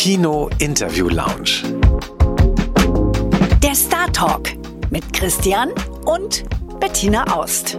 Kino Interview Lounge. Der Star Talk mit Christian und Bettina Aust.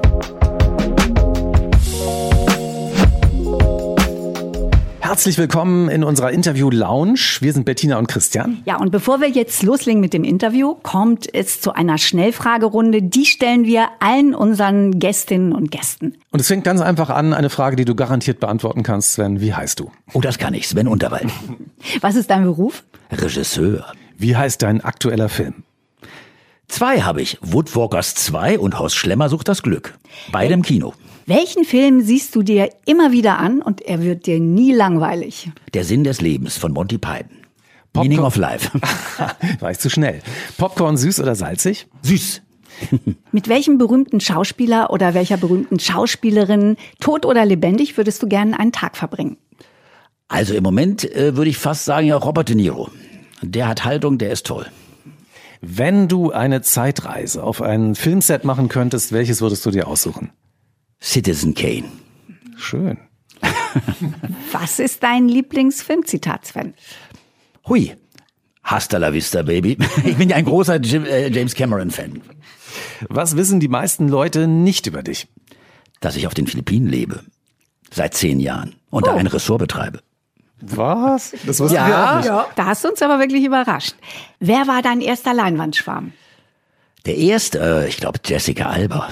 Herzlich willkommen in unserer Interview-Lounge. Wir sind Bettina und Christian. Ja, und bevor wir jetzt loslegen mit dem Interview, kommt es zu einer Schnellfragerunde. Die stellen wir allen unseren Gästinnen und Gästen. Und es fängt ganz einfach an, eine Frage, die du garantiert beantworten kannst, Sven. Wie heißt du? Oh, das kann ich, Sven Unterwald. Was ist dein Beruf? Regisseur. Wie heißt dein aktueller Film? 2 habe ich, Woodwalkers 2 und Horst Schlemmer sucht das Glück. Beide im Kino. Welchen Film siehst du dir immer wieder an und er wird dir nie langweilig? Der Sinn des Lebens von Monty Python. Meaning of Life. War ich zu schnell. Popcorn süß oder salzig? Süß. Mit welchem berühmten Schauspieler oder welcher berühmten Schauspielerin, tot oder lebendig, würdest du gerne einen Tag verbringen? Also im Moment würde ich fast sagen, ja, Robert De Niro. Der hat Haltung, der ist toll. Wenn du eine Zeitreise auf ein Filmset machen könntest, welches würdest du dir aussuchen? Citizen Kane. Schön. Was ist dein Lieblingsfilmzitat, Sven? Hui. Hasta la vista, baby. Ich bin ja ein großer James Cameron-Fan. Was wissen die meisten Leute nicht über dich? Dass ich auf den Philippinen lebe. Seit 10 Jahren. Und da ein Ressort betreibe. Was? Das wussten wir auch nicht. Ja, da hast du uns aber wirklich überrascht. Wer war dein erster Leinwandschwarm? Der erste, ich glaube Jessica Alba.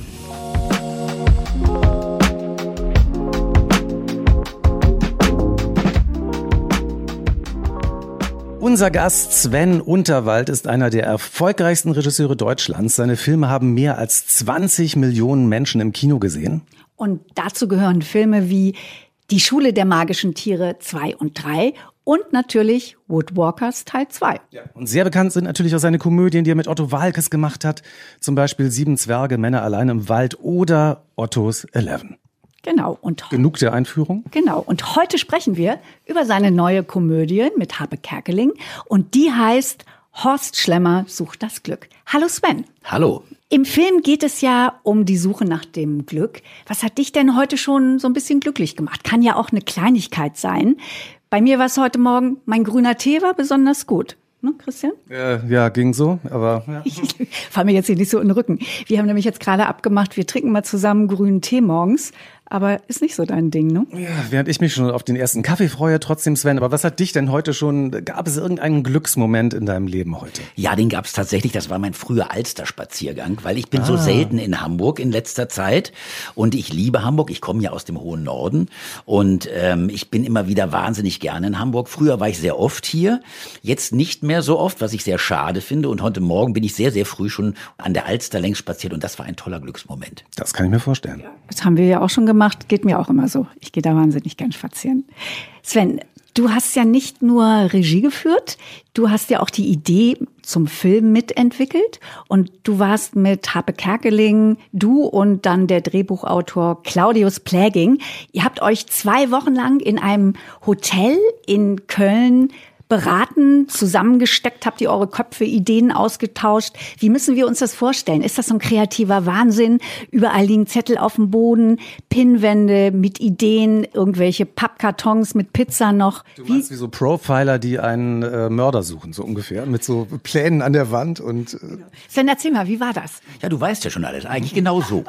Unser Gast Sven Unterwald ist einer der erfolgreichsten Regisseure Deutschlands. Seine Filme haben mehr als 20 Millionen Menschen im Kino gesehen. Und dazu gehören Filme wie Die Schule der magischen Tiere 2 und 3 und natürlich Woodwalkers Teil 2. Ja. Und sehr bekannt sind natürlich auch seine Komödien, die er mit Otto Waalkes gemacht hat. Zum Beispiel 7 Zwerge, Männer allein im Wald oder Ottos 11. Genau. Und genug der Einführung. Genau. Und heute sprechen wir über seine neue Komödie mit Harpe Kerkeling. Und die heißt Horst Schlemmer sucht das Glück. Hallo Sven. Hallo. Im Film geht es ja um die Suche nach dem Glück. Was hat dich denn heute schon so ein bisschen glücklich gemacht? Kann ja auch eine Kleinigkeit sein. Bei mir war es heute Morgen, mein grüner Tee war besonders gut. Ne, Christian? Ja, ging so, aber... Ja. Ich fall mir jetzt hier nicht so in den Rücken. Wir haben nämlich jetzt gerade abgemacht, wir trinken mal zusammen grünen Tee morgens. Aber ist nicht so dein Ding, ne? Ja, während ich mich schon auf den ersten Kaffee freue, trotzdem, Sven. Aber was hat dich denn heute schon, gab es irgendeinen Glücksmoment in deinem Leben heute? Ja, den gab es tatsächlich. Das war mein früher Alster-Spaziergang, weil ich bin so selten in Hamburg in letzter Zeit. Und ich liebe Hamburg. Ich komme ja aus dem hohen Norden. Und ich bin immer wieder wahnsinnig gerne in Hamburg. Früher war ich sehr oft hier. Jetzt nicht mehr so oft, was ich sehr schade finde. Und heute Morgen bin ich sehr, sehr früh schon an der Alster längs spaziert. Und das war ein toller Glücksmoment. Das kann ich mir vorstellen. Das haben wir ja auch schon gemacht. Geht mir auch immer so. Ich gehe da wahnsinnig gern spazieren. Sven, du hast ja nicht nur Regie geführt, du hast ja auch die Idee zum Film mitentwickelt und du warst mit Harpe Kerkeling, du und dann der Drehbuchautor Claudius Pläging. Ihr habt euch 2 Wochen lang in einem Hotel in Köln beraten, zusammengesteckt, habt ihr eure Köpfe, Ideen ausgetauscht. Wie müssen wir uns das vorstellen? Ist das so ein kreativer Wahnsinn? Überall liegen Zettel auf dem Boden, Pinnwände mit Ideen, irgendwelche Pappkartons mit Pizza noch. Du meinst wie so Profiler, die einen Mörder suchen, so ungefähr, mit so Plänen an der Wand und... Sven, erzähl mal, wie war das? Ja, du weißt ja schon alles, eigentlich genau so.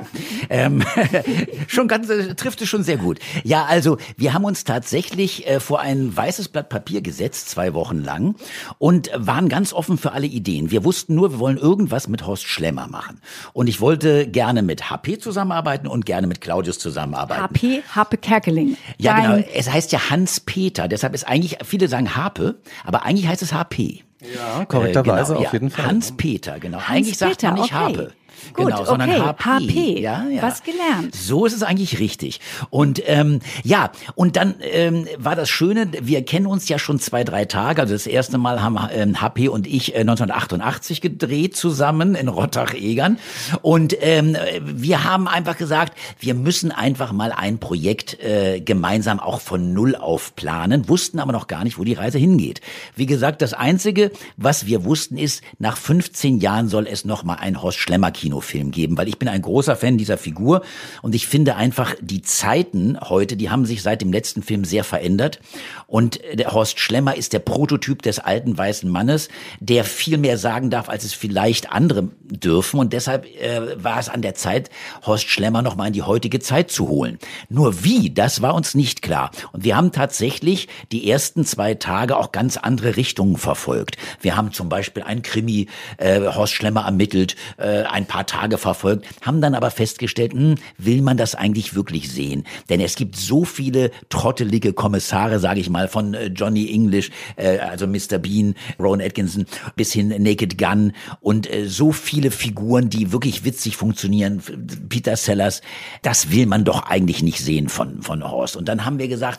Schon ganz, trifft es schon sehr gut. Ja, also, wir haben uns tatsächlich vor ein weißes Blatt Papier gesetzt, 2 Wochen lang und waren ganz offen für alle Ideen. Wir wussten nur, wir wollen irgendwas mit Horst Schlemmer machen. Und ich wollte gerne mit HP zusammenarbeiten und gerne mit Claudius zusammenarbeiten. Harpe Kerkeling. Ja, genau. Es heißt ja Hans-Peter. Deshalb ist eigentlich, viele sagen Harpe, aber eigentlich heißt es HP. Ja, korrekterweise genau, auf jeden Fall. Hans-Peter, genau. Eigentlich sagt man nicht Harpe. Gut, genau, sondern okay. HP. Ja. Was gelernt. So ist es eigentlich richtig. Und ja, und dann war das Schöne, wir kennen uns ja schon 2-3 Tage. Also das erste Mal haben HP und ich 1988 gedreht zusammen in Rottach-Egern. Und wir haben einfach gesagt, wir müssen einfach mal ein Projekt gemeinsam auch von Null auf planen, wussten aber noch gar nicht, wo die Reise hingeht. Wie gesagt, das Einzige, was wir wussten, ist, nach 15 Jahren soll es noch mal ein Horst Schlemmer Kinofilm geben, weil ich bin ein großer Fan dieser Figur und ich finde einfach, die Zeiten heute, die haben sich seit dem letzten Film sehr verändert und der Horst Schlemmer ist der Prototyp des alten weißen Mannes, der viel mehr sagen darf, als es vielleicht andere dürfen und deshalb war es an der Zeit, Horst Schlemmer noch mal in die heutige Zeit zu holen. Nur wie, das war uns nicht klar. Und wir haben tatsächlich die ersten 2 Tage auch ganz andere Richtungen verfolgt. Wir haben zum Beispiel einen Krimi, Horst Schlemmer ermittelt, ein paar Tage verfolgt, haben dann aber festgestellt, will man das eigentlich wirklich sehen? Denn es gibt so viele trottelige Kommissare, sage ich mal, von Johnny English, also Mr. Bean, Rowan Atkinson, bis hin Naked Gun und so viele Figuren, die wirklich witzig funktionieren. Peter Sellers, das will man doch eigentlich nicht sehen von Horst. Und dann haben wir gesagt,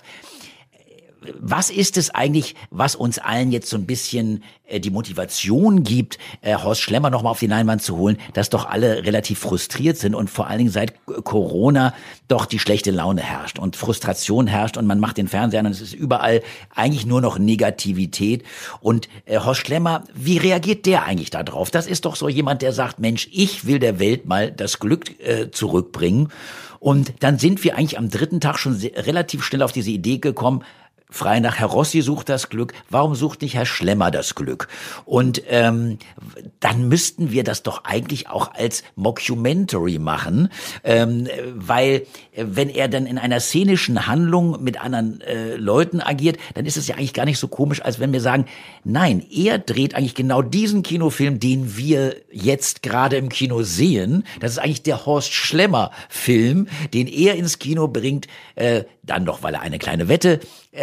was ist es eigentlich, was uns allen jetzt so ein bisschen die Motivation gibt, Horst Schlemmer nochmal auf die Leinwand zu holen, dass doch alle relativ frustriert sind und vor allen Dingen seit Corona doch die schlechte Laune herrscht und Frustration herrscht und man macht den Fernseher an und es ist überall eigentlich nur noch Negativität. Und Horst Schlemmer, wie reagiert der eigentlich da drauf? Das ist doch so jemand, der sagt, Mensch, ich will der Welt mal das Glück zurückbringen. Und dann sind wir eigentlich am 3. Tag schon relativ schnell auf diese Idee gekommen, frei nach Herr Rossi sucht das Glück, warum sucht nicht Herr Schlemmer das Glück? Und dann müssten wir das doch eigentlich auch als Mockumentary machen, weil wenn er dann in einer szenischen Handlung mit anderen Leuten agiert, dann ist es ja eigentlich gar nicht so komisch, als wenn wir sagen, nein, er dreht eigentlich genau diesen Kinofilm, den wir jetzt gerade im Kino sehen. Das ist eigentlich der Horst Schlemmer Film, den er ins Kino bringt, dann doch, weil er eine kleine Wette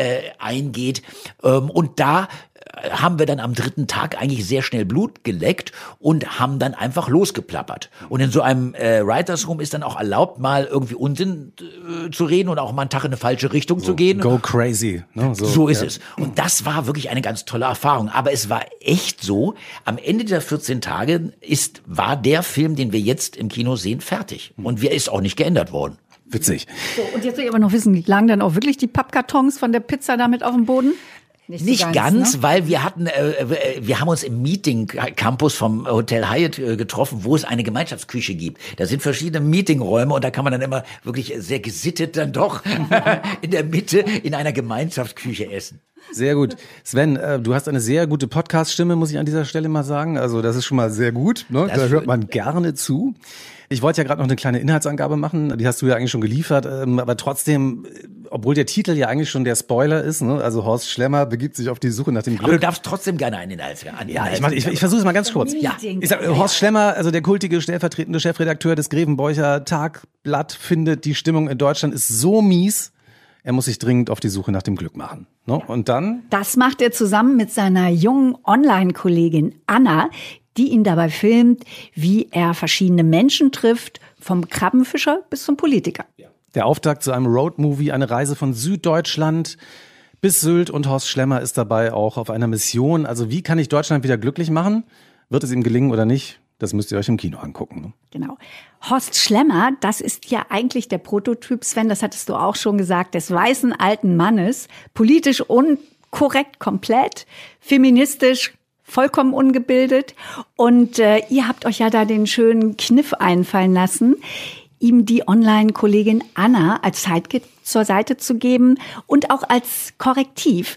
eingeht. Und da haben wir dann am 3. Tag eigentlich sehr schnell Blut geleckt und haben dann einfach losgeplappert. Und in so einem Writers Room ist dann auch erlaubt, mal irgendwie Unsinn zu reden und auch mal einen Tag in eine falsche Richtung zu gehen. Go crazy. Ne? So ist es. Und das war wirklich eine ganz tolle Erfahrung. Aber es war echt so, am Ende der 14 Tage war der Film, den wir jetzt im Kino sehen, fertig. Und ist auch nicht geändert worden. Witzig. So, und jetzt will ich aber noch wissen, lagen dann auch wirklich die Pappkartons von der Pizza damit auf dem Boden? Nicht so ganz, ne? Weil wir haben uns im Meeting Campus vom Hotel Hyatt getroffen, wo es eine Gemeinschaftsküche gibt. Da sind verschiedene Meetingräume und da kann man dann immer wirklich sehr gesittet dann doch in der Mitte in einer Gemeinschaftsküche essen. Sehr gut. Sven, du hast eine sehr gute Podcast-Stimme, muss ich an dieser Stelle mal sagen. Also das ist schon mal sehr gut. Ne? Da hört man gerne zu. Ich wollte ja gerade noch eine kleine Inhaltsangabe machen, die hast du ja eigentlich schon geliefert, aber trotzdem, obwohl der Titel ja eigentlich schon der Spoiler ist, ne? Also Horst Schlemmer begibt sich auf die Suche nach dem Glück. Aber du darfst trotzdem gerne einen Inhaltsangabe. Ja, ich versuche es mal ganz kurz. Ja, ich sag, Horst Schlemmer, also der kultige stellvertretende Chefredakteur des Grevenbroicher Tagblatt, findet, die Stimmung in Deutschland ist so mies, er muss sich dringend auf die Suche nach dem Glück machen. Ne? Und dann? Das macht er zusammen mit seiner jungen Online-Kollegin Anna, die ihn dabei filmt, wie er verschiedene Menschen trifft, vom Krabbenfischer bis zum Politiker. Der Auftakt zu einem Roadmovie, eine Reise von Süddeutschland bis Sylt und Horst Schlemmer ist dabei auch auf einer Mission. Also wie kann ich Deutschland wieder glücklich machen? Wird es ihm gelingen oder nicht? Das müsst ihr euch im Kino angucken. Ne? Genau. Horst Schlemmer, das ist ja eigentlich der Prototyp, Sven, das hattest du auch schon gesagt, des weißen alten Mannes, politisch unkorrekt komplett, feministisch vollkommen ungebildet. Und ihr habt euch ja da den schönen Kniff einfallen lassen, ihm die Online-Kollegin Anna als Sidekick zur Seite zu geben und auch als Korrektiv.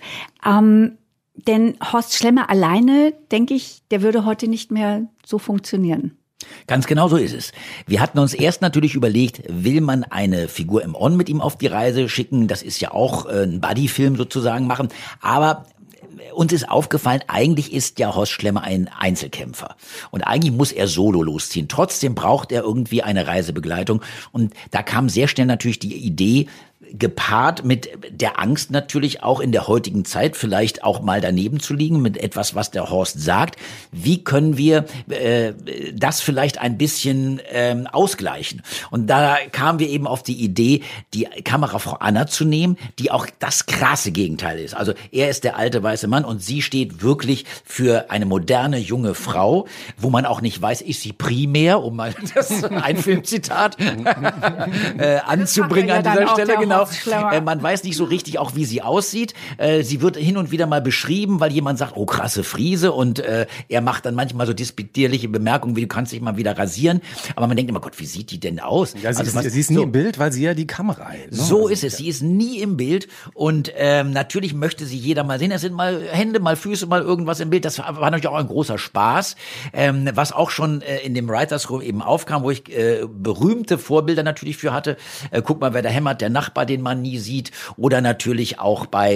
Denn Horst Schlemmer alleine, denke ich, der würde heute nicht mehr so funktionieren. Ganz genau so ist es. Wir hatten uns erst natürlich überlegt, will man eine Figur im On mit ihm auf die Reise schicken? Das ist ja auch ein Buddy-Film sozusagen machen. Aber uns ist aufgefallen, eigentlich ist ja Horst Schlemmer ein Einzelkämpfer. Und eigentlich muss er solo losziehen. Trotzdem braucht er irgendwie eine Reisebegleitung. Und da kam sehr schnell natürlich die Idee, gepaart mit der Angst natürlich auch in der heutigen Zeit vielleicht auch mal daneben zu liegen mit etwas, was der Horst sagt. Wie können wir das vielleicht ein bisschen ausgleichen? Und da kamen wir eben auf die Idee, die Kamerafrau Anna zu nehmen, die auch das krasse Gegenteil ist. Also er ist der alte weiße Mann und sie steht wirklich für eine moderne junge Frau, wo man auch nicht weiß, ist sie primär, um mal das ein Filmzitat anzubringen an dieser Stelle, genau. Horst Schlemmer. Man weiß nicht so richtig auch, wie sie aussieht. Sie wird hin und wieder mal beschrieben, weil jemand sagt, oh, krasse Friese, und er macht dann manchmal so despektierliche Bemerkungen, wie du kannst dich mal wieder rasieren. Aber man denkt immer, Gott, wie sieht die denn aus? Ja, sie ist nie im Bild, weil sie ja die Kamera hält. Ne? So ist es. Sie ist nie im Bild, und natürlich möchte sie jeder mal sehen. Es sind mal Hände, mal Füße, mal irgendwas im Bild. Das war natürlich auch ein großer Spaß, was auch schon in dem Writers Room eben aufkam, wo ich berühmte Vorbilder natürlich für hatte. Guck mal, wer da hämmert, der Nachbar, den man nie sieht, oder natürlich auch bei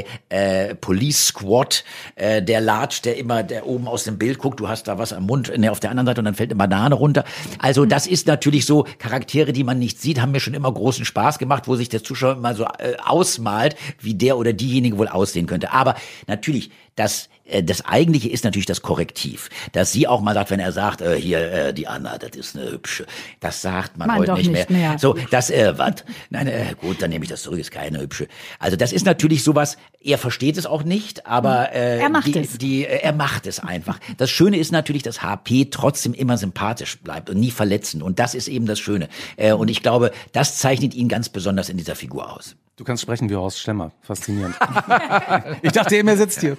Police Squad, der Large, der oben aus dem Bild guckt, du hast da was am Mund, auf der anderen Seite, und dann fällt eine Banane runter. Also das ist natürlich so, Charaktere, die man nicht sieht, haben mir schon immer großen Spaß gemacht, wo sich der Zuschauer immer so ausmalt, wie der oder diejenige wohl aussehen könnte. Aber natürlich, das Eigentliche ist natürlich das Korrektiv. Dass sie auch mal sagt, wenn er sagt, hier, die Anna, das ist eine hübsche. Das sagt man heute nicht mehr. So, das, was? Nein, gut, dann nehme ich das zurück, ist keine hübsche. Also das ist natürlich sowas, er versteht es auch nicht, aber er macht er macht es einfach. Das Schöne ist natürlich, dass HP trotzdem immer sympathisch bleibt und nie verletzend. Und das ist eben das Schöne. Und ich glaube, das zeichnet ihn ganz besonders in dieser Figur aus. Du kannst sprechen wie Horst Schlemmer. Faszinierend. Ich dachte eben, er sitzt hier.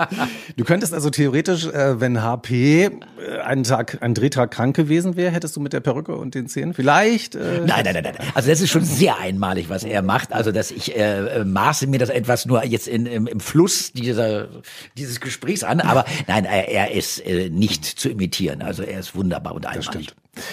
Du könntest also theoretisch, wenn HP einen Drehtag krank gewesen wäre, hättest du mit der Perücke und den Zähnen vielleicht... Nein. Also das ist schon sehr einmalig, was er macht. Also dass ich maße mir das etwas nur jetzt im Fluss dieses Gesprächs an. Aber nein, er ist nicht zu imitieren. Also er ist wunderbar und einmalig.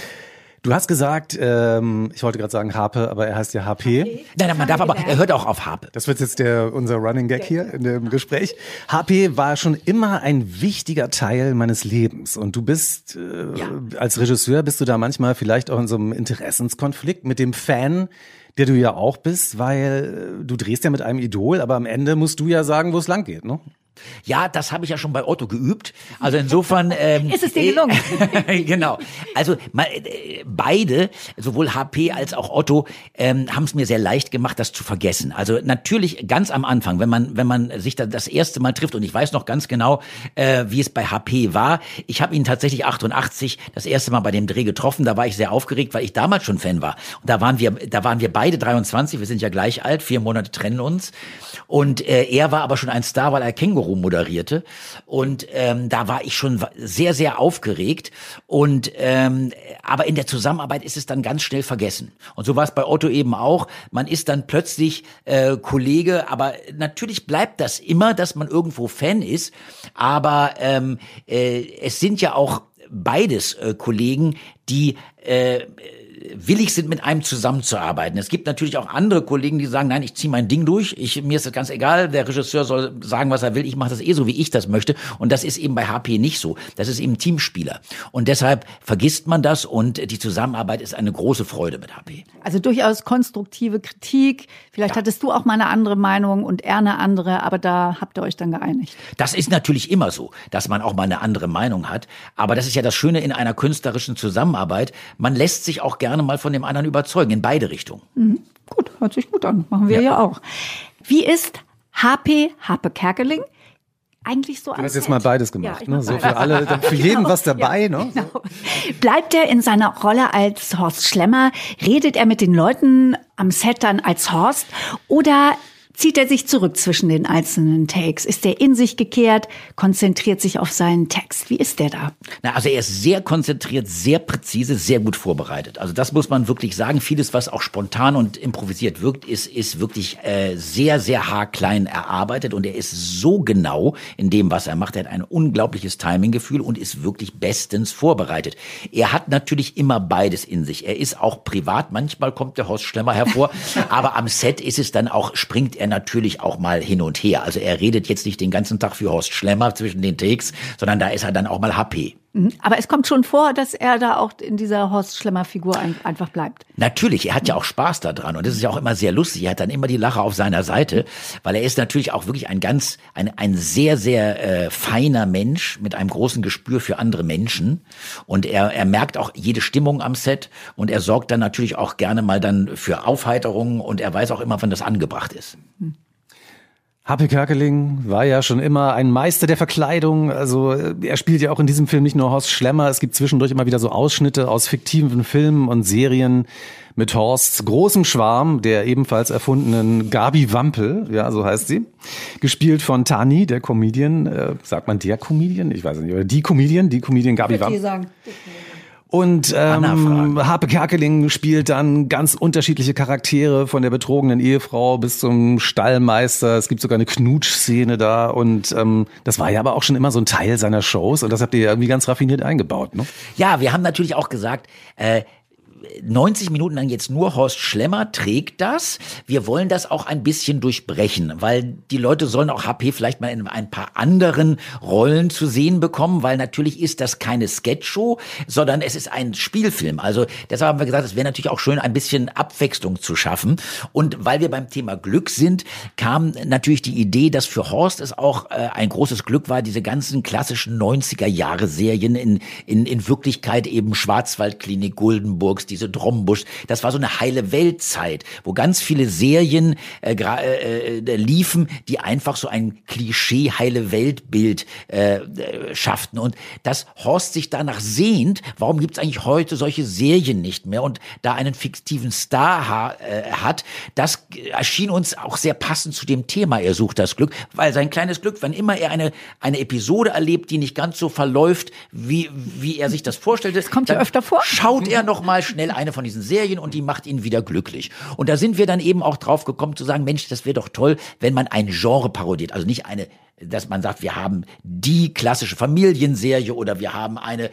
Du hast gesagt, ich wollte gerade sagen Harpe, aber er heißt ja HP. Nein, man darf aber, er hört auch auf Harpe. Das wird jetzt unser Running Gag hier in dem Gespräch. HP war schon immer ein wichtiger Teil meines Lebens. Und du bist, als Regisseur bist du da manchmal vielleicht auch in so einem Interessenskonflikt mit dem Fan, der du ja auch bist, weil du drehst ja mit einem Idol, aber am Ende musst du ja sagen, wo es lang geht, ne? Ja, das habe ich ja schon bei Otto geübt. Also insofern ist es dir gelungen? Genau. Also beide, sowohl HP als auch Otto, haben es mir sehr leicht gemacht, das zu vergessen. Also natürlich ganz am Anfang, wenn man sich da das erste Mal trifft, und ich weiß noch ganz genau, wie es bei HP war. Ich habe ihn tatsächlich 88 das erste Mal bei dem Dreh getroffen. Da war ich sehr aufgeregt, weil ich damals schon Fan war. Und da waren wir beide 23. Wir sind ja gleich alt. 4 Monate trennen uns. Und er war aber schon ein Star, weil er Känguru moderierte, und da war ich schon sehr, sehr aufgeregt, und aber in der Zusammenarbeit ist es dann ganz schnell vergessen. Und so war es bei Otto eben auch. Man ist dann plötzlich Kollege, aber natürlich bleibt das immer, dass man irgendwo Fan ist, aber es sind ja auch beides Kollegen, die willig sind, mit einem zusammenzuarbeiten. Es gibt natürlich auch andere Kollegen, die sagen, nein, ich ziehe mein Ding durch, mir ist das ganz egal, der Regisseur soll sagen, was er will, ich mache das so, wie ich das möchte, und das ist eben bei HP nicht so. Das ist eben Teamspieler, und deshalb vergisst man das, und die Zusammenarbeit ist eine große Freude mit HP. Also durchaus konstruktive Kritik, vielleicht hattest du auch mal eine andere Meinung und er eine andere, aber da habt ihr euch dann geeinigt. Das ist natürlich immer so, dass man auch mal eine andere Meinung hat, aber das ist ja das Schöne in einer künstlerischen Zusammenarbeit, man lässt sich auch gerne mal von dem anderen überzeugen, in beide Richtungen. Mhm. Gut, hört sich gut an. Machen wir ja auch. Wie ist Harpe Kerkeling eigentlich so? Du hast jetzt mal beides gemacht, ne? So für alle, für jeden was dabei, ne? Genau. Bleibt er in seiner Rolle als Horst Schlemmer? Redet er mit den Leuten am Set dann als Horst? Oder zieht er sich zurück zwischen den einzelnen Takes? Ist er in sich gekehrt, konzentriert sich auf seinen Text? Wie ist der da? Also er ist sehr konzentriert, sehr präzise, sehr gut vorbereitet. Also das muss man wirklich sagen. Vieles, was auch spontan und improvisiert wirkt, ist wirklich sehr, sehr haarklein erarbeitet. Und er ist so genau in dem, was er macht. Er hat ein unglaubliches Timinggefühl und ist wirklich bestens vorbereitet. Er hat natürlich immer beides in sich. Er ist auch privat. Manchmal kommt der Horst Schlemmer hervor. Aber am Set ist es dann auch, springt er natürlich auch mal hin und her. Also er redet jetzt nicht den ganzen Tag für Horst Schlemmer zwischen den Takes, sondern da ist er dann auch mal HP. Aber es kommt schon vor, dass er da auch in dieser Horst Schlemmer-Figur einfach bleibt. Natürlich, er hat ja auch Spaß daran und das ist ja auch immer sehr lustig. Er hat dann immer die Lacher auf seiner Seite, weil er ist natürlich auch wirklich ein sehr, sehr feiner Mensch mit einem großen Gespür für andere Menschen und er merkt auch jede Stimmung am Set und er sorgt dann natürlich auch gerne mal dann für Aufheiterung und er weiß auch immer, wann das angebracht ist. Happy Kerkeling war ja schon immer ein Meister der Verkleidung. Also er spielt ja auch in diesem Film nicht nur Horst Schlemmer. Es gibt zwischendurch immer wieder so Ausschnitte aus fiktiven Filmen und Serien mit Horsts großem Schwarm, der ebenfalls erfundenen Gabi Wampel, ja, so heißt sie. Gespielt von Tani, der Comedian. Sagt man der Comedian? Ich weiß nicht. Oder die Comedian Gabi Wampel. Sagen. Und Harpe Kerkeling spielt dann ganz unterschiedliche Charaktere, von der betrogenen Ehefrau bis zum Stallmeister. Es gibt sogar eine Knutschszene da und das war ja aber auch schon immer so ein Teil seiner Shows und das habt ihr ja irgendwie ganz raffiniert eingebaut, ne? Ja, wir haben natürlich auch gesagt, 90 Minuten lang jetzt nur Horst Schlemmer trägt das. Wir wollen das auch ein bisschen durchbrechen, weil die Leute sollen auch HP vielleicht mal in ein paar anderen Rollen zu sehen bekommen, weil natürlich ist das keine Sketchshow, sondern es ist ein Spielfilm. Also deshalb haben wir gesagt, es wäre natürlich auch schön, ein bisschen Abwechslung zu schaffen. Und weil wir beim Thema Glück sind, kam natürlich die Idee, dass für Horst es auch ein großes Glück war, diese ganzen klassischen 90er-Jahre-Serien in Wirklichkeit eben Schwarzwaldklinik, Guldenburgs, diese Drombusch, das war so eine heile Weltzeit, wo ganz viele Serien liefen, die einfach so ein Klischee heile Weltbild schafften und dass Horst sich danach sehnt, warum gibt es eigentlich heute solche Serien nicht mehr und da einen fiktiven Star hat, das erschien uns auch sehr passend zu dem Thema, er sucht das Glück, weil sein kleines Glück, wenn immer er eine Episode erlebt, die nicht ganz so verläuft, wie er sich das vorstellte, das kommt ja öfter vor, schaut er noch mal schnell eine von diesen Serien und die macht ihn wieder glücklich. Und da sind wir dann eben auch drauf gekommen zu sagen, Mensch, das wäre doch toll, wenn man ein Genre parodiert. Also nicht dass man sagt, wir haben die klassische Familienserie oder wir haben eine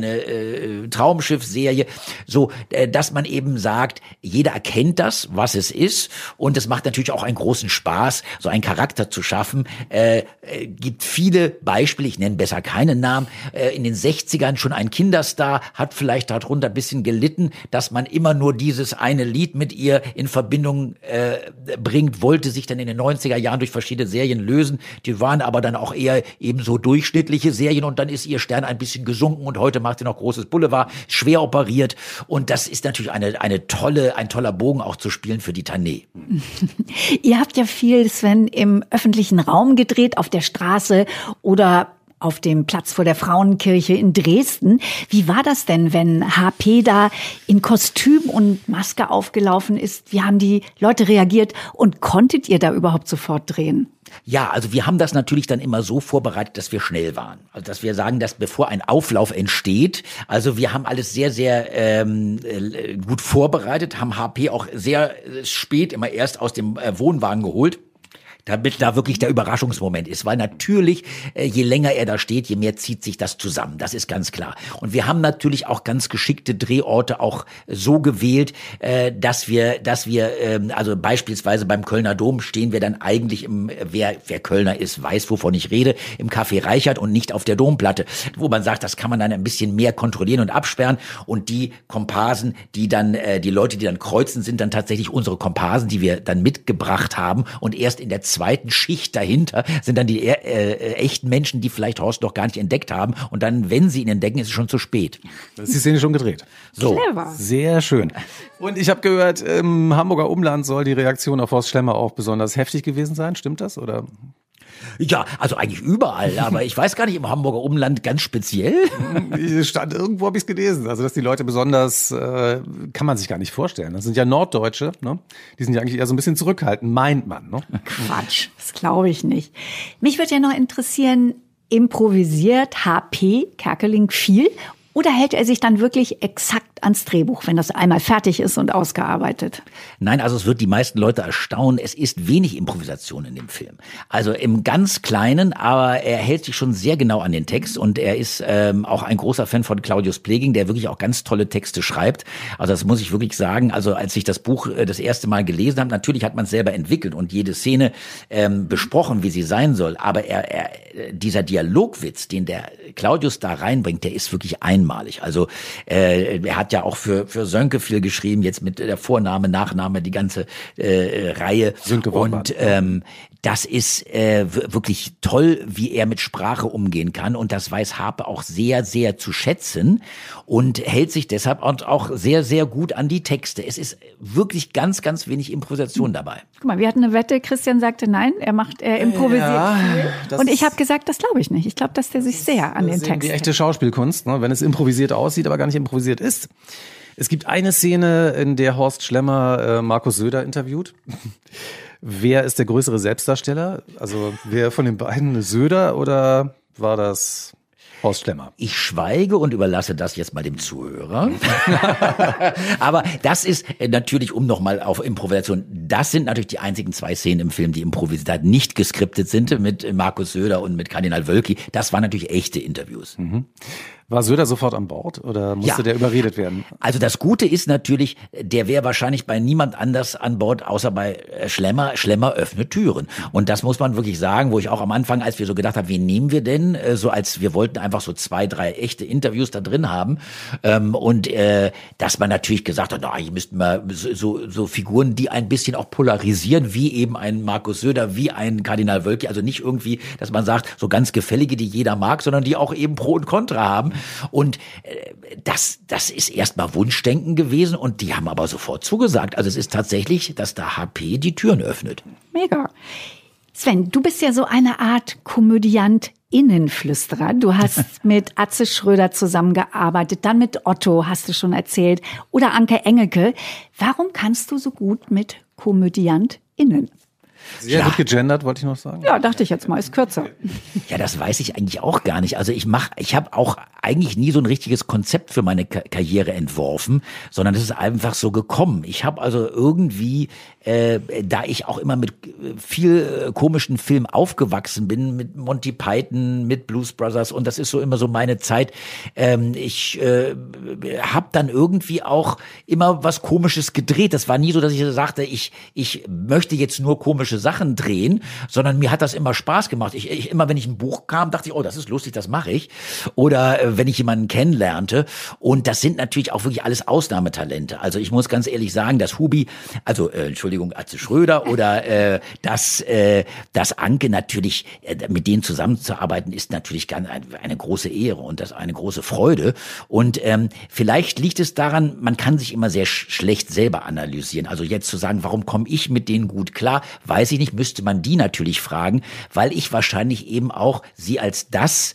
Traumschiff-Serie, so, dass man eben sagt, jeder erkennt das, was es ist und es macht natürlich auch einen großen Spaß, so einen Charakter zu schaffen. Gibt viele Beispiele, ich nenne besser keinen Namen, in den 60ern schon ein Kinderstar, hat vielleicht darunter ein bisschen gelitten, dass man immer nur dieses eine Lied mit ihr in Verbindung bringt, wollte sich dann in den 90er Jahren durch verschiedene Serien lösen, die waren aber dann auch eher eben so durchschnittliche Serien und dann ist ihr Stern ein bisschen gesunken und heute macht sie noch großes Boulevard, schwer operiert und das ist natürlich ein toller Bogen auch zu spielen für die Tané. Ihr habt ja viel, Sven, im öffentlichen Raum gedreht, auf der Straße oder auf dem Platz vor der Frauenkirche in Dresden. Wie war das denn, wenn HP da in Kostüm und Maske aufgelaufen ist? Wie haben die Leute reagiert und konntet ihr da überhaupt sofort drehen? Ja, also wir haben das natürlich dann immer so vorbereitet, dass wir schnell waren. Also dass wir sagen, dass bevor ein Auflauf entsteht, also wir haben alles sehr, sehr gut vorbereitet, haben HP auch sehr spät immer erst aus dem Wohnwagen geholt, damit da wirklich der Überraschungsmoment ist. Weil natürlich, je länger er da steht, je mehr zieht sich das zusammen. Das ist ganz klar. Und wir haben natürlich auch ganz geschickte Drehorte auch so gewählt, dass wir, also beispielsweise beim Kölner Dom stehen wir dann eigentlich wer Kölner ist, weiß, wovon ich rede, im Café Reichert und nicht auf der Domplatte. Wo man sagt, das kann man dann ein bisschen mehr kontrollieren und absperren. Und die Komparsen, die Leute, die dann kreuzen, sind dann tatsächlich unsere Komparsen, die wir dann mitgebracht haben. Und erst in der zweiten Schicht dahinter sind dann die echten Menschen, die vielleicht Horst noch gar nicht entdeckt haben. Und dann, wenn sie ihn entdecken, ist es schon zu spät. Das ist die Szene schon gedreht. So. Clever. Sehr schön. Und ich habe gehört, im Hamburger Umland soll die Reaktion auf Horst Schlemmer auch besonders heftig gewesen sein. Stimmt das? Oder? Ja, also eigentlich überall, aber ich weiß gar nicht, im Hamburger Umland ganz speziell. Irgendwo habe ich es gelesen. Also, dass die Leute besonders, kann man sich gar nicht vorstellen. Das sind ja Norddeutsche, ne? Die sind ja eigentlich eher so ein bisschen zurückhaltend, meint man, ne? Quatsch, das glaube ich nicht. Mich würde ja noch interessieren, improvisiert HP Kerkeling viel oder hält er sich dann wirklich exakt ans Drehbuch, wenn das einmal fertig ist und ausgearbeitet? Nein, also es wird die meisten Leute erstaunen, es ist wenig Improvisation in dem Film. Also im ganz Kleinen, aber er hält sich schon sehr genau an den Text und er ist auch ein großer Fan von Claudius Pleging, der wirklich auch ganz tolle Texte schreibt. Also das muss ich wirklich sagen, also als ich das Buch das erste Mal gelesen habe, natürlich hat man es selber entwickelt und jede Szene besprochen, wie sie sein soll, aber dieser Dialogwitz, den der Claudius da reinbringt, der ist wirklich einmalig. Also er hat ja auch für Sönke viel geschrieben, jetzt mit der Vorname, Nachname, die ganze Reihe. Sönke und das ist wirklich toll, wie er mit Sprache umgehen kann. Und das weiß Harpe auch sehr, sehr zu schätzen und hält sich deshalb auch sehr, sehr gut an die Texte. Es ist wirklich ganz, ganz wenig Improvisation dabei. Guck mal, wir hatten eine Wette, Christian sagte nein, er improvisiert viel. Und ich habe gesagt, das glaube ich nicht. Ich glaube, dass der sich sehr an den Text hält. Die echte Schauspielkunst, ne? Wenn es improvisiert aussieht, aber gar nicht improvisiert ist. Es gibt eine Szene, in der Horst Schlemmer Markus Söder interviewt. Wer ist der größere Selbstdarsteller? Also wer von den beiden, Söder oder war das Horst Schlemmer? Ich schweige und überlasse das jetzt mal dem Zuhörer. Aber das ist natürlich, um nochmal auf Improvisation, das sind natürlich die einzigen 2 Szenen im Film, die improvisiert, nicht geskriptet sind mit Markus Söder und mit Kardinal Wölki. Das waren natürlich echte Interviews. Mhm. War Söder sofort an Bord oder musste der überredet werden? Also das Gute ist natürlich, der wäre wahrscheinlich bei niemand anders an Bord, außer bei Schlemmer. Schlemmer öffnet Türen. Und das muss man wirklich sagen, wo ich auch am Anfang, als wir so gedacht haben, wen nehmen wir denn? So als wir wollten einfach so 2, 3 echte Interviews da drin haben. Und dass man natürlich gesagt hat, hier müssten wir so Figuren, die ein bisschen auch polarisieren, wie eben ein Markus Söder, wie ein Kardinal Wölki. Also nicht irgendwie, dass man sagt, so ganz gefällige, die jeder mag, sondern die auch eben Pro und Contra haben. Und das ist erstmal Wunschdenken gewesen und die haben aber sofort zugesagt. Also es ist tatsächlich, dass da HP die Türen öffnet. Mega. Sven, du bist ja so eine Art Komödiant-Innenflüsterer. Du hast mit Atze Schröder zusammengearbeitet, dann mit Otto, hast du schon erzählt, oder Anke Engelke. Warum kannst du so gut mit KomödiantInnen? Sehr gut gegendert, wollte ich noch sagen. Ja, dachte ich jetzt mal, ist kürzer. Ja, das weiß ich eigentlich auch gar nicht. Also ich habe auch eigentlich nie so ein richtiges Konzept für meine Karriere entworfen, sondern es ist einfach so gekommen. Ich habe also irgendwie, da ich auch immer mit viel komischen Filmen aufgewachsen bin, mit Monty Python, mit Blues Brothers und das ist so immer so meine Zeit. Ich habe dann irgendwie auch immer was Komisches gedreht. Das war nie so, dass ich sagte, ich möchte jetzt nur komische Sachen drehen, sondern mir hat das immer Spaß gemacht. Immer wenn ich ein Buch kam, dachte ich, oh, das ist lustig, das mache ich. Oder wenn ich jemanden kennenlernte. Und das sind natürlich auch wirklich alles Ausnahmetalente. Also ich muss ganz ehrlich sagen, dass Hubi, Atze Schröder oder dass Anke natürlich, mit denen zusammenzuarbeiten, ist natürlich eine große Ehre und das eine große Freude. Und vielleicht liegt es daran, man kann sich immer sehr schlecht selber analysieren. Also jetzt zu sagen, warum komme ich mit denen gut klar, weiß ich nicht, müsste man die natürlich fragen, weil ich wahrscheinlich eben auch sie als das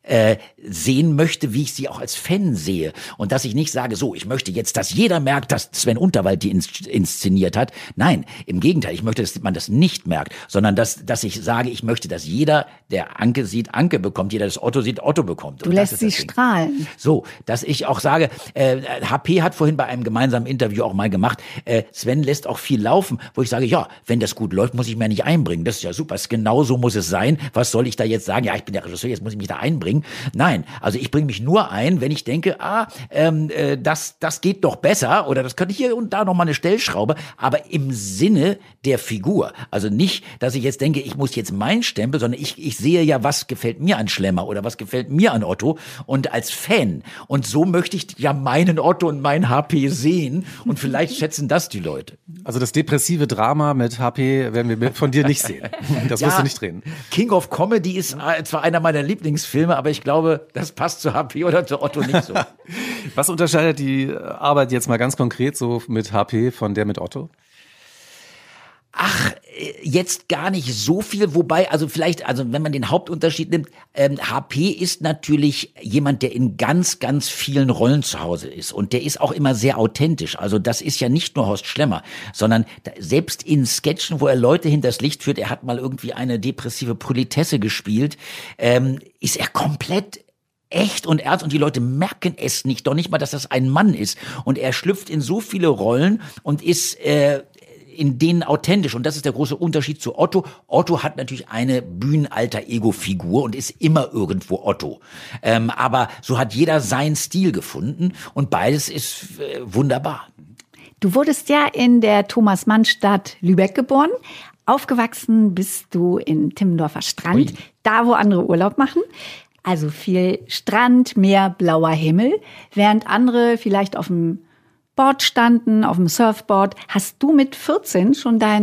sehen möchte, wie ich sie auch als Fan sehe. Und dass ich nicht sage, so, ich möchte jetzt, dass jeder merkt, dass Sven Unterwald die inszeniert hat. Nein, im Gegenteil, ich möchte, dass man das nicht merkt, sondern dass ich sage, ich möchte, dass jeder, der Anke sieht, Anke bekommt, jeder, das Otto sieht, Otto bekommt. Du lässt sie strahlen. So, dass ich auch sage, HP hat vorhin bei einem gemeinsamen Interview auch mal gemacht, Sven lässt auch viel laufen, wo ich sage, ja, wenn das gut läuft, muss ich mir nicht einbringen. Das ist ja super, genau so muss es sein. Was soll ich da jetzt sagen? Ja, ich bin der Regisseur, jetzt muss ich mich da einbringen. Nein, also ich bringe mich nur ein, wenn ich denke, das geht doch besser oder das könnte hier und da noch mal eine Stellschraube, aber im Sinne der Figur. Also nicht, dass ich jetzt denke, ich muss jetzt meinen Stempel, sondern ich sehe ja, was gefällt mir an Schlemmer oder was gefällt mir an Otto und als Fan. Und so möchte ich ja meinen Otto und meinen HP sehen und vielleicht schätzen das die Leute. Also das depressive Drama mit HP werden wir von dir nicht sehen. Das wirst du nicht drehen. King of Comedy ist zwar einer meiner Lieblingsfilme, aber ich glaube, das passt zu HP oder zu Otto nicht so. Was unterscheidet die Arbeit jetzt mal ganz konkret so mit HP von der mit Otto? Ach, jetzt gar nicht so viel, wobei, also vielleicht, also wenn man den Hauptunterschied nimmt, HP ist natürlich jemand, der in ganz, ganz vielen Rollen zu Hause ist und der ist auch immer sehr authentisch. Also das ist ja nicht nur Horst Schlemmer, sondern selbst in Sketchen, wo er Leute hinters Licht führt, er hat mal irgendwie eine depressive Politesse gespielt, ist er komplett echt und ernst und die Leute merken es nicht, doch nicht mal, dass das ein Mann ist und er schlüpft in so viele Rollen und ist in denen authentisch. Und das ist der große Unterschied zu Otto. Otto hat natürlich eine Bühnenalter-Ego-Figur und ist immer irgendwo Otto. Aber so hat jeder seinen Stil gefunden und beides ist wunderbar. Du wurdest ja in der Thomas-Mann-Stadt Lübeck geboren. Aufgewachsen bist du in Timmendorfer Strand, da wo andere Urlaub machen. Also viel Strand, Meer, blauer Himmel. Während andere vielleicht auf dem Board standen, auf dem Surfboard, hast du mit 14 schon deine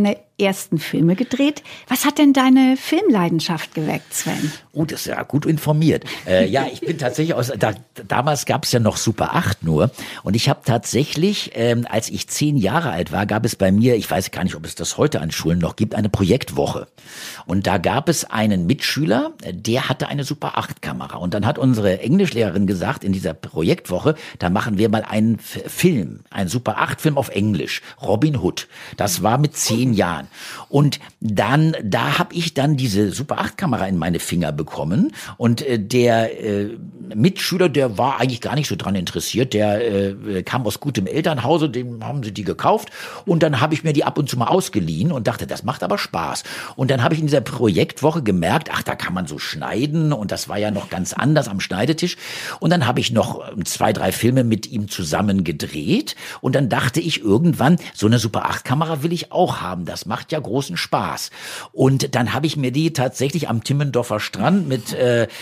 ersten Filme gedreht. Was hat denn deine Filmleidenschaft geweckt, Sven? Oh, das ist ja gut informiert. Ja, ich bin tatsächlich damals gab es ja noch Super 8 nur. Und ich habe tatsächlich, als ich 10 Jahre alt war, gab es bei mir, ich weiß gar nicht, ob es das heute an Schulen noch gibt, eine Projektwoche. Und da gab es einen Mitschüler, der hatte eine Super 8 Kamera. Und dann hat unsere Englischlehrerin gesagt, in dieser Projektwoche, da machen wir mal einen Film, einen Super 8 Film auf Englisch, Robin Hood. Das war mit 10 Jahren. Und dann, da habe ich dann diese Super 8 Kamera in meine Finger bekommen. Und der Mitschüler, der war eigentlich gar nicht so dran interessiert. Der kam aus gutem Elternhause, dem haben sie die gekauft. Und dann habe ich mir die ab und zu mal ausgeliehen und dachte, das macht aber Spaß. Und dann habe ich in dieser Projektwoche gemerkt, ach, da kann man so schneiden. Und das war ja noch ganz anders am Schneidetisch. Und dann habe ich noch 2, 3 Filme mit ihm zusammen gedreht. Und dann dachte ich irgendwann, so eine Super 8 Kamera will ich auch haben. Das macht ja großen Spaß. Und dann habe ich mir die tatsächlich am Timmendorfer Strand mit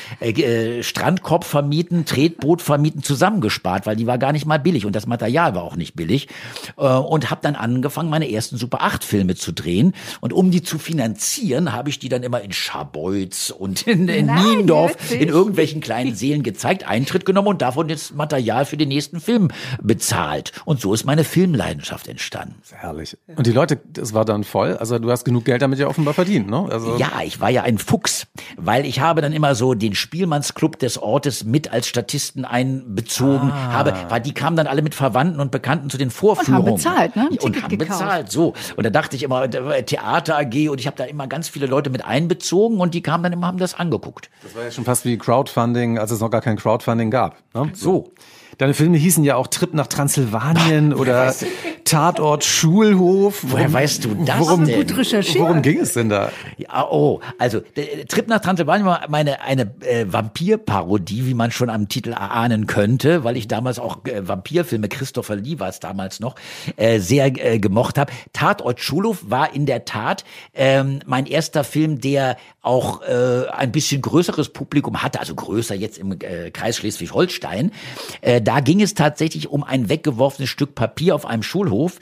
Strandkorb vermieten, Tretboot vermieten zusammengespart, weil die war gar nicht mal billig und das Material war auch nicht billig. Und habe dann angefangen, meine ersten Super 8 Filme zu drehen. Und um die zu finanzieren, habe ich die dann immer in Scharbeutz und in Niendorf in irgendwelchen kleinen Seelen gezeigt, Eintritt genommen und davon das Material für den nächsten Film bezahlt. Und so ist meine Filmleidenschaft entstanden. Herrlich. Und die Leute, das war dann voll? Also du hast genug Geld damit ja offenbar verdient, ne? Also ja, ich war ja ein Fuchs, weil ich habe dann immer so den Spielmannsclub des Ortes mit als Statisten einbezogen weil die kamen dann alle mit Verwandten und Bekannten zu den Vorführungen. Und haben bezahlt, ne? Und haben bezahlt, so. Und da dachte ich immer, Theater AG und ich habe da immer ganz viele Leute mit einbezogen und die kamen dann immer, haben das angeguckt. Das war ja schon fast wie Crowdfunding, als es noch gar kein Crowdfunding gab. Ne? So. Deine Filme hießen ja auch Trip nach Transsilvanien oder Tatort Schulhof. Woher weißt du das denn? Gut recherchiert. Worum ging es denn da? Ja, also Trip nach Transsilvanien war eine Vampirparodie, wie man schon am Titel erahnen könnte, weil ich damals auch Vampirfilme, Christopher Lee war es damals noch, sehr gemocht habe. Tatort Schulhof war in der Tat mein erster Film, der auch ein bisschen größeres Publikum hatte, also größer jetzt im Kreis Schleswig-Holstein. Da ging es tatsächlich um ein weggeworfenes Stück Papier auf einem Schulhof,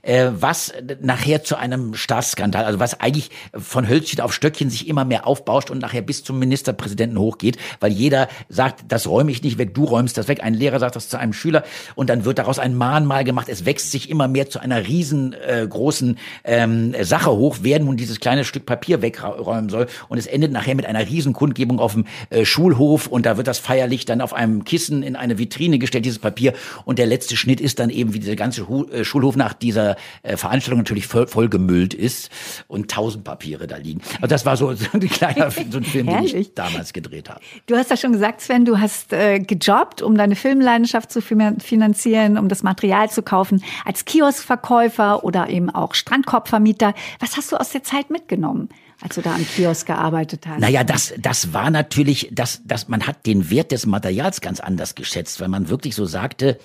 was nachher zu einem Staatsskandal, also was eigentlich von Hölzchen auf Stöckchen sich immer mehr aufbauscht und nachher bis zum Ministerpräsidenten hochgeht, weil jeder sagt, das räume ich nicht weg, du räumst das weg. Ein Lehrer sagt das zu einem Schüler und dann wird daraus ein Mahnmal gemacht. Es wächst sich immer mehr zu einer riesengroßen Sache hoch, wer nun dieses kleine Stück Papier wegräumen soll. Und es endet nachher mit einer Riesenkundgebung auf dem Schulhof und da wird das feierlich dann auf einem Kissen in eine Vitrine gestellt, dieses Papier. Und der letzte Schnitt ist dann eben, wie der ganze Schulhof nach dieser Veranstaltung natürlich voll gemüllt ist und 1000 Papiere da liegen. Also das war so ein kleiner so ein Film, den ich damals gedreht habe. Du hast ja schon gesagt, Sven, du hast gejobbt, um deine Filmleidenschaft zu finanzieren, um das Material zu kaufen, als Kioskverkäufer oder eben auch Strandkorbvermieter. Was hast du aus der Zeit mitgenommen, als du da am Kiosk gearbeitet hast? Naja, das war natürlich, man hat den Wert des Materials ganz anders geschätzt, weil man wirklich so sagte,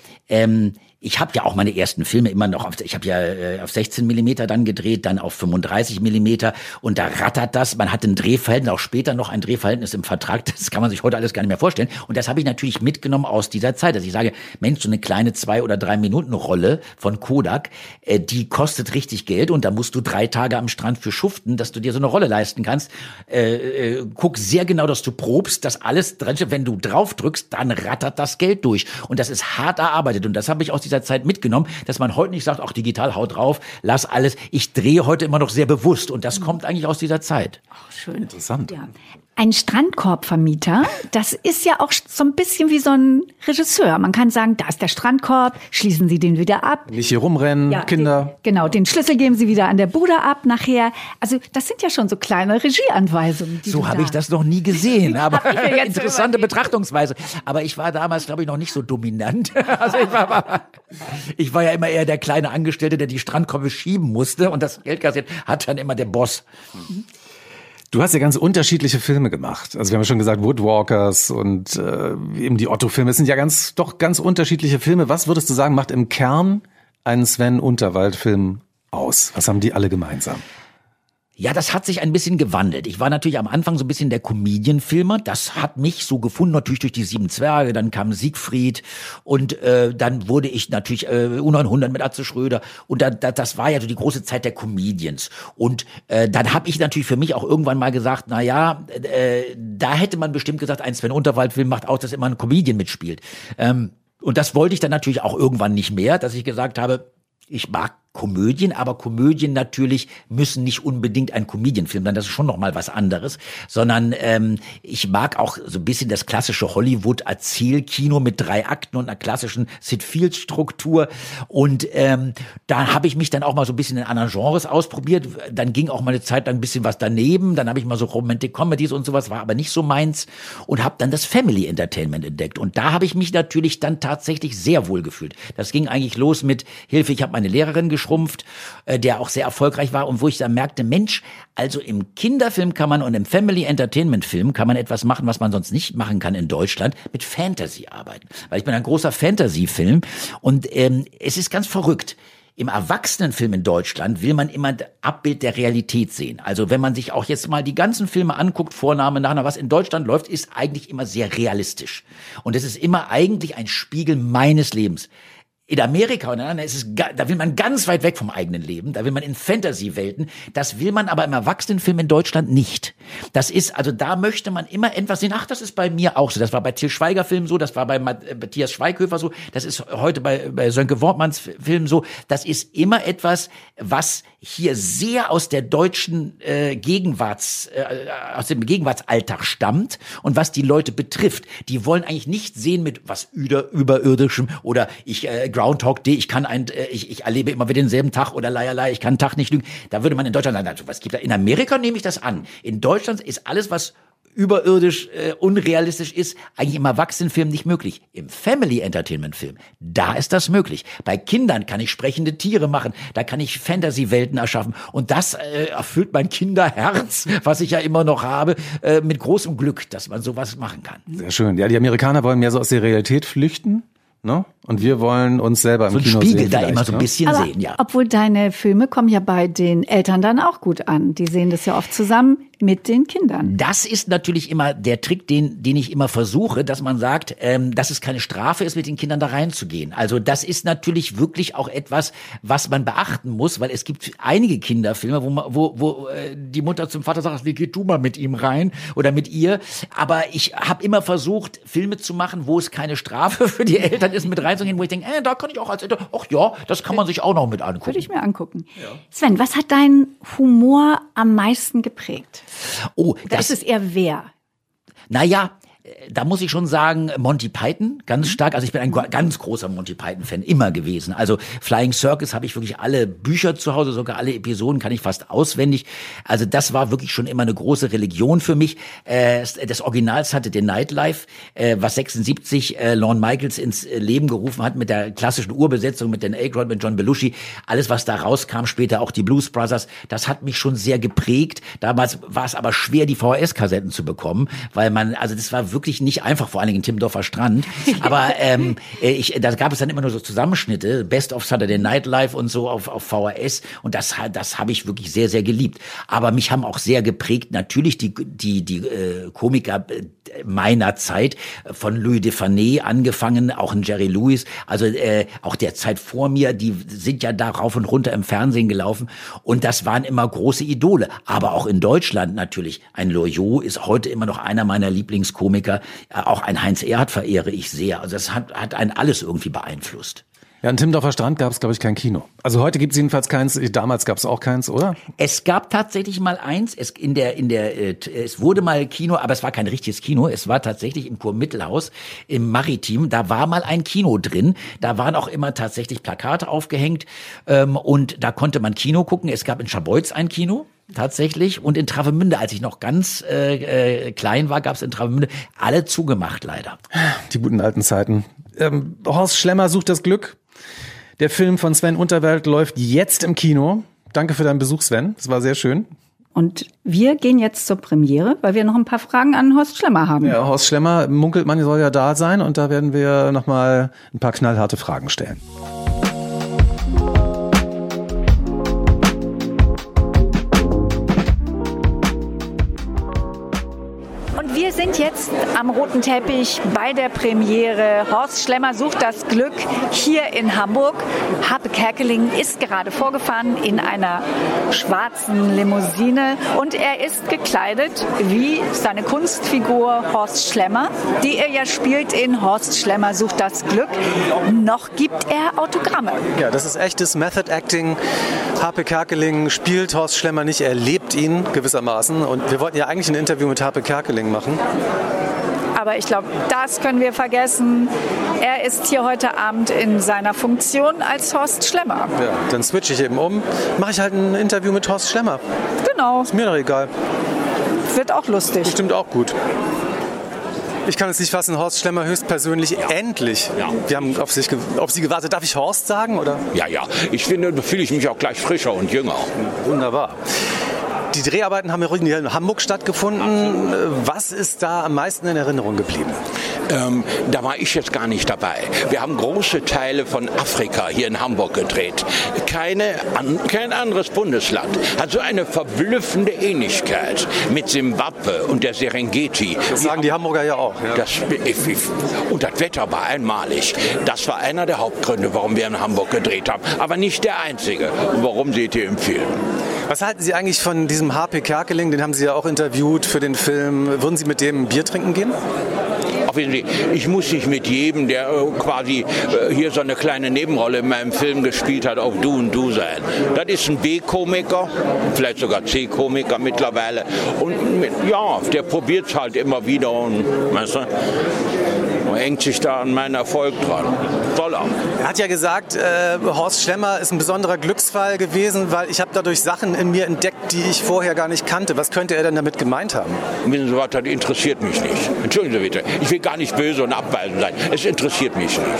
ich habe ja auch meine ersten Filme immer noch ich habe ja auf 16 Millimeter dann gedreht, dann auf 35 Millimeter und da rattert das. Man hat ein Drehverhältnis, auch später noch ein Drehverhältnis im Vertrag. Das kann man sich heute alles gar nicht mehr vorstellen. Und das habe ich natürlich mitgenommen aus dieser Zeit, dass ich sage, Mensch, so eine kleine 2 oder 3 Minuten Rolle von Kodak, die kostet richtig Geld und da musst du 3 Tage am Strand für schuften, dass du dir so eine Rolle leisten kannst. Guck sehr genau, dass du probst, dass alles drin steht. Wenn du drauf drückst, dann rattert das Geld durch. Und das ist hart erarbeitet. Und das habe ich aus dieser Zeit mitgenommen, dass man heute nicht sagt, ach, digital, haut drauf, lass alles. Ich drehe heute immer noch sehr bewusst. Und das kommt eigentlich aus dieser Zeit. Ach, schön. Interessant. Ja. Ein Strandkorbvermieter, das ist ja auch so ein bisschen wie so ein Regisseur. Man kann sagen, da ist der Strandkorb, schließen Sie den wieder ab. Nicht hier rumrennen, Kinder. Den Schlüssel geben Sie wieder an der Bude ab nachher. Also das sind ja schon so kleine Regieanweisungen. So habe ich das noch nie gesehen, aber interessante Betrachtungsweise. Aber ich war damals, glaube ich, noch nicht so dominant. Also ich war ja immer eher der kleine Angestellte, der die Strandkörbe schieben musste und das Geld kassiert hat dann immer der Boss. Du hast ja ganz unterschiedliche Filme gemacht. Also wir haben ja schon gesagt, Woodwalkers und eben die Otto-Filme. Es sind ja ganz unterschiedliche Filme. Was würdest du sagen, macht im Kern einen Sven Unterwald-Film aus? Was haben die alle gemeinsam? Ja, das hat sich ein bisschen gewandelt. Ich war natürlich am Anfang so ein bisschen der Comedian-Filmer. Das hat mich so gefunden, natürlich durch die 7 Zwerge. Dann kam Siegfried und dann wurde ich natürlich U900 mit Atze Schröder. Und das war ja so die große Zeit der Comedians. Und dann habe ich natürlich für mich auch irgendwann mal gesagt, da hätte man bestimmt gesagt, ein Sven Unterwald-Film macht auch, dass immer ein Comedian mitspielt. Und das wollte ich dann natürlich auch irgendwann nicht mehr, dass ich gesagt habe, ich mag Komödien, aber Komödien natürlich müssen nicht unbedingt ein Comedian-Film sein, das ist schon noch mal was anderes, sondern ich mag auch so ein bisschen das klassische Hollywood-Erzählkino mit 3 Akten und einer klassischen Sid Field-Struktur und da habe ich mich dann auch mal so ein bisschen in anderen Genres ausprobiert, dann ging auch mal eine Zeit lang ein bisschen was daneben, dann habe ich mal so Romantic Comedies und sowas, war aber nicht so meins und habe dann das Family Entertainment entdeckt und da habe ich mich natürlich dann tatsächlich sehr wohl gefühlt. Das ging eigentlich los mit Hilfe, ich habe meine Lehrerin geschrumpft, der auch sehr erfolgreich war und wo ich dann merkte, Mensch, also im Kinderfilm kann man und im Family Entertainment Film kann man etwas machen, was man sonst nicht machen kann in Deutschland, mit Fantasy arbeiten. Weil ich bin ein großer Fantasy-Film und es ist ganz verrückt. Im Erwachsenenfilm in Deutschland will man immer ein Abbild der Realität sehen. Also wenn man sich auch jetzt mal die ganzen Filme anguckt, Vorname, Nachname, was in Deutschland läuft, ist eigentlich immer sehr realistisch. Und es ist immer eigentlich ein Spiegel meines Lebens. In Amerika und in anderen ist es, da will man ganz weit weg vom eigenen Leben, da will man in Fantasy-Welten, das will man aber im Erwachsenenfilm in Deutschland nicht. Das ist, also da möchte man immer etwas sehen, ach, das ist bei mir auch so, das war bei Til Schweiger Film so, das war bei Matthias Schweighöfer so, das ist heute bei Sönke Wortmanns Film so, das ist immer etwas, was hier sehr aus der deutschen aus dem Gegenwartsalltag stammt und was die Leute betrifft. Die wollen eigentlich nicht sehen mit was Überirdischem oder Groundhog Day, ich erlebe immer wieder denselben Tag oder Leierlei, ich kann einen Tag nicht lügen. Da würde man in Deutschland sagen, also, was gibt da? In Amerika nehme ich das an. In Deutschland ist alles, was überirdisch, unrealistisch ist, eigentlich im Erwachsenenfilm nicht möglich. Im Family Entertainment Film, da ist das möglich. Bei Kindern kann ich sprechende Tiere machen, da kann ich Fantasy-Welten erschaffen und das erfüllt mein Kinderherz, was ich ja immer noch habe, mit großem Glück, dass man sowas machen kann. Sehr schön. Ja, die Amerikaner wollen mehr so aus der Realität flüchten. Ne? Und wir wollen uns selber im Kino sehen. So ein Spiegel da immer so ein bisschen sehen, ja. Obwohl deine Filme kommen ja bei den Eltern dann auch gut an. Die sehen das ja oft zusammen mit den Kindern. Das ist natürlich immer der Trick, den ich immer versuche, dass man sagt, dass es keine Strafe ist, mit den Kindern da reinzugehen. Also das ist natürlich wirklich auch etwas, was man beachten muss, weil es gibt einige Kinderfilme, wo die Mutter zum Vater sagt, wie geh du mal mit ihm rein oder mit ihr. Aber ich habe immer versucht, Filme zu machen, wo es keine Strafe für die Eltern ist, mit reinzugehen, wo ich denke, da kann ich auch als Eltern, ach ja, das kann man sich auch noch mit angucken. Würde ich mir angucken. Ja. Sven, was hat deinen Humor am meisten geprägt? Oh, das ist eher wer? Naja, da muss ich schon sagen, Monty Python, ganz stark. Also ich bin ein ganz großer Monty Python-Fan immer gewesen. Also Flying Circus habe ich wirklich alle Bücher zu Hause, sogar alle Episoden kann ich fast auswendig. Also das war wirklich schon immer eine große Religion für mich. Das Original Saturday Night Live, was 76 Lorne Michaels ins Leben gerufen hat mit der klassischen Urbesetzung, mit Dan Aykroyd, mit John Belushi. Alles, was da rauskam, später auch die Blues Brothers, das hat mich schon sehr geprägt. Damals war es aber schwer, die VHS-Kassetten zu bekommen, weil also das war wirklich nicht einfach, vor allen Dingen im Timmendorfer Strand. Aber da gab es dann immer nur so Zusammenschnitte, Best of Saturday Night Live und so auf VHS. Und das habe ich wirklich sehr, sehr geliebt. Aber mich haben auch sehr geprägt natürlich die Komiker meiner Zeit, von Louis Defane angefangen, auch ein Jerry Lewis, also auch der Zeit vor mir, die sind ja da rauf und runter im Fernsehen gelaufen. Und das waren immer große Idole. Aber auch in Deutschland natürlich. Ein Loriot ist heute immer noch einer meiner Lieblingskomiker. Auch ein Heinz Erhardt verehre ich sehr. Also das hat einen alles irgendwie beeinflusst. Ja, in Timmendorfer Strand gab es, glaube ich, kein Kino. Also heute gibt es jedenfalls keins. Damals gab es auch keins, oder? Es gab tatsächlich mal eins. Es wurde mal Kino, aber es war kein richtiges Kino. Es war tatsächlich im Kurmittelhaus im Maritim. Da war mal ein Kino drin. Da waren auch immer tatsächlich Plakate aufgehängt und da konnte man Kino gucken. Es gab in Scharbeutz ein Kino. Tatsächlich. Und in Travemünde, als ich noch ganz klein war, gab es in Travemünde alle zugemacht, leider. Die guten alten Zeiten. Horst Schlemmer sucht das Glück. Der Film von Sven Unterwald läuft jetzt im Kino. Danke für deinen Besuch, Sven. Es war sehr schön. Und wir gehen jetzt zur Premiere, weil wir noch ein paar Fragen an Horst Schlemmer haben. Ja, Horst Schlemmer munkelt, man soll ja da sein. Und da werden wir nochmal ein paar knallharte Fragen stellen. Und wir sind jetzt am roten Teppich bei der Premiere Horst Schlemmer sucht das Glück hier in Hamburg. Harpe Kerkeling ist gerade vorgefahren in einer schwarzen Limousine und er ist gekleidet wie seine Kunstfigur Horst Schlemmer, die er ja spielt in Horst Schlemmer sucht das Glück. Noch gibt er Autogramme. Ja, das ist echtes Method Acting. Harpe Kerkeling spielt Horst Schlemmer nicht, er lebt ihn gewissermaßen. Und wir wollten ja eigentlich ein Interview mit Harpe Kerkeling machen. Aber ich glaube, das können wir vergessen. Er ist hier heute Abend in seiner Funktion als Horst Schlemmer. Ja, dann switche ich eben um. Mache ich halt ein Interview mit Horst Schlemmer. Genau. Ist mir doch egal. Wird auch lustig. Bestimmt auch gut. Ich kann es nicht fassen, Horst Schlemmer höchstpersönlich, endlich. Ja. Wir haben auf Sie gewartet. Darf ich Horst sagen? Oder? Ja. Ich finde, da fühle ich mich auch gleich frischer und jünger. Wunderbar. Die Dreharbeiten haben ja in Hamburg stattgefunden. Was ist da am meisten in Erinnerung geblieben? Da war ich jetzt gar nicht dabei. Wir haben große Teile von Afrika hier in Hamburg gedreht. Kein anderes Bundesland hat so eine verblüffende Ähnlichkeit mit Simbabwe und der Serengeti. Das sagen die Hamburger ja auch. Ja. Und das Wetter war einmalig. Das war einer der Hauptgründe, warum wir in Hamburg gedreht haben. Aber nicht der einzige. Und warum seht ihr im Film? Was halten Sie eigentlich von diesem Harpe Kerkeling? Den haben Sie ja auch interviewt für den Film. Würden Sie mit dem ein Bier trinken gehen? Ich muss nicht mit jedem, der quasi hier so eine kleine Nebenrolle in meinem Film gespielt hat, auf Du und Du sein. Das ist ein B-Komiker, vielleicht sogar C-Komiker mittlerweile. Und der probiert es halt immer wieder und weißt du, hängt sich da an meinen Erfolg dran. Toll auch. Er hat ja gesagt, Horst Schlemmer ist ein besonderer Glücksfall gewesen, weil ich habe dadurch Sachen in mir entdeckt, die ich vorher gar nicht kannte. Was könnte er denn damit gemeint haben? Wissen Sie was, das interessiert mich nicht. Entschuldigen Sie bitte, ich will gar nicht böse und abweisend sein. Es interessiert mich nicht.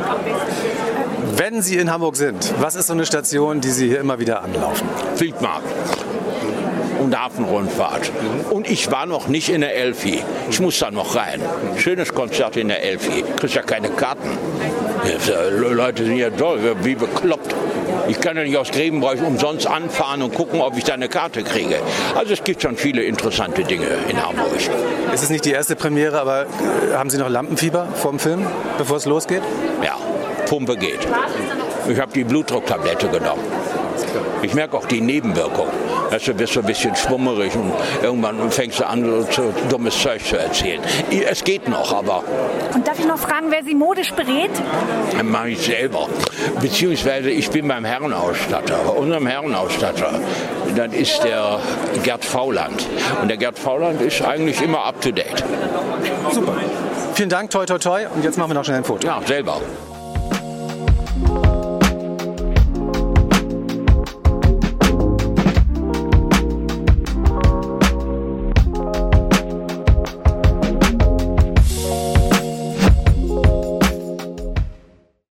Wenn Sie in Hamburg sind, was ist so eine Station, die Sie hier immer wieder anlaufen? Fliegmarkt. Und Hafenrundfahrt. Und ich war noch nicht in der Elfi. Ich muss da noch rein. Schönes Konzert in der Elfi. Du kriegst ja keine Karten. Die Leute sind ja toll, wie bekloppt. Ich kann ja nicht aus Grevenbroich umsonst anfahren und gucken, ob ich da eine Karte kriege. Also es gibt schon viele interessante Dinge in Hamburg. Es ist nicht die erste Premiere, aber haben Sie noch Lampenfieber vor dem Film, bevor es losgeht? Ja, Pumpe geht. Ich habe die Blutdrucktablette genommen. Ich merke auch die Nebenwirkung. Du bist so ein bisschen schwummerig und irgendwann fängst du an, so dummes Zeug zu erzählen. Es geht noch, aber... Und darf ich noch fragen, wer Sie modisch berät? Das mache ich selber. Beziehungsweise ich bin beim Herrenausstatter. Unserem Herrenausstatter, das ist der Gerd Fauland. Und der Gerd Fauland ist eigentlich immer up to date. Super. Vielen Dank, toi toi toi. Und jetzt machen wir noch schnell ein Foto. Ja, selber.